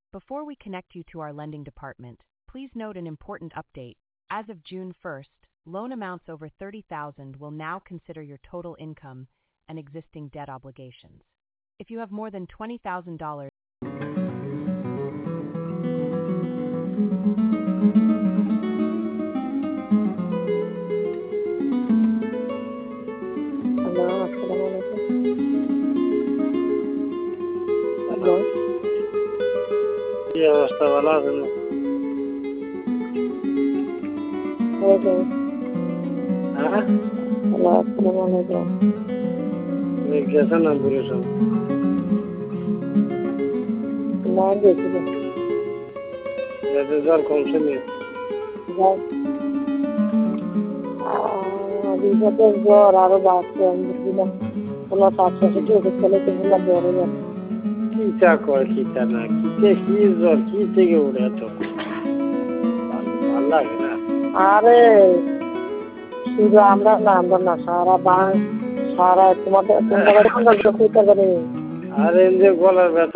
Before we connect you to our lending department, please note an important update. As of June 1st, loan amounts over $30,000 will now consider your total income and existing debt obligations. If you have more than $20,000, hello, আসসালামু আলাইকুম। Hello, hello, কি অবস্থা? ভালো আছেন? Hello, হ্যাঁ, hello, আসসালামু আলাইকুম। এই গেছেন না বুড়ির সঙ্গে? না গেছিল, এতে জ্বর কমছে নি? যাই রিপোর্টের জ্বর আরো বাড়ছে। আমি বুঝলাম কোনো স্বাস্থ্যসাথী ওষুধ খেলে তো বললাম জ্বরে যাচ্ছে। কিটা কয় কিটা না কিতে কি জ্বর কি থেকে উঠে এত ভাল লাগে না। আরে শুধু আমরা না সারা সারা তোমাদের তোমরা কইতে পারে। আর এই যে গলার ব্যথা